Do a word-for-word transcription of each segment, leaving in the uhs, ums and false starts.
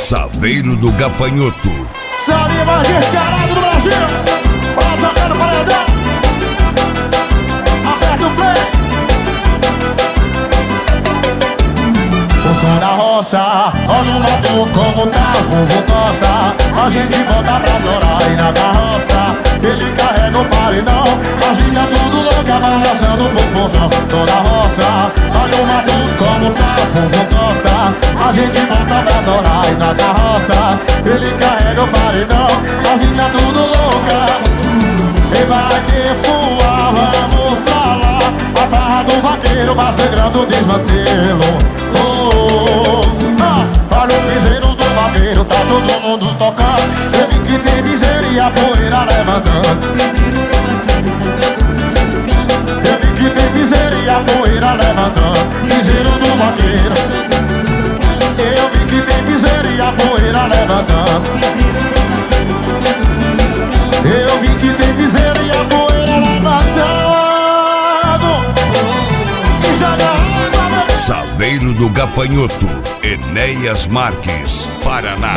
Salveiro do Gafanhoto. Sabe mais descarado do Brasil. Bora tocar no paredão. Aperta o play. O som da roça, olha o mato como tá, o povo gosta. A gente bota pra adorar e na carroça ele carrega o paredão. As linhas tudo louca, balançando o popozão. Som da roça, olha o mato como tá, o povo gosta. A gente bota pra adorar e na carroça ele carrega o paredão. As linhas tudo louca. E vai que voar, vamos pra lá. A farra do vaqueiro vai segurando o desmantelo. Oh, oh, oh. Ah, olha o piseiro do vaqueiro, tá todo mundo tocando. Ele que tem miséria e a poeira levantando. Ele que tem miséria e a poeira levantando. Piseiro do vaqueiro. Eu vi que tem miséria e a poeira levantando. Eu vi que tem piseira e a poeira levantando. E joga água, meu. Salveiro do Gafanhoto, Enéas Marques, Paraná.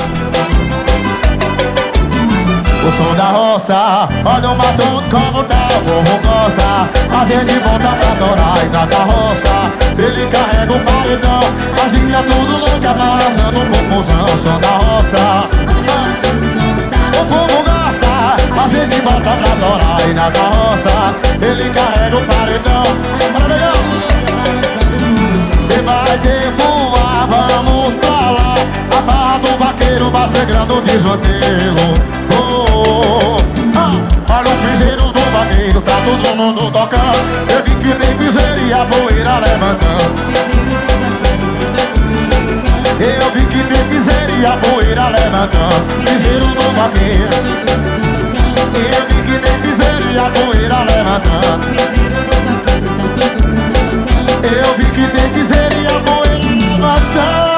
O som da roça, olha o mato como tá, o povo gosta. A gente volta pra adorar e na carroça ele carrega o paredão. As linhas tudo louca, balançando o popozão. O som da roça, o povo gosta. A gente volta pra adorar e na carroça ele carrega o paredão. E vai ter voar, vamos pra lá. A farra do vaqueiro vai segurando o desmantelo. Oh, oh, oh. Ah, olha o piseiro do vaqueiro, tá todo mundo tocando. Eu vi que tem piseiro e a poeira levantando. Eu vi que tem piseiro e a poeira levantando. Piseiro do vaqueiro. Eu vi que tem piseiro e a poeira levantando. Eu vi que tem piseiro e a poeira levantando.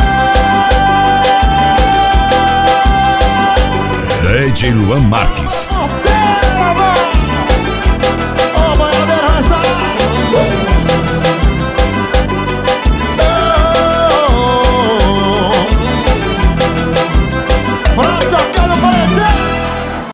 D J Luan Marques.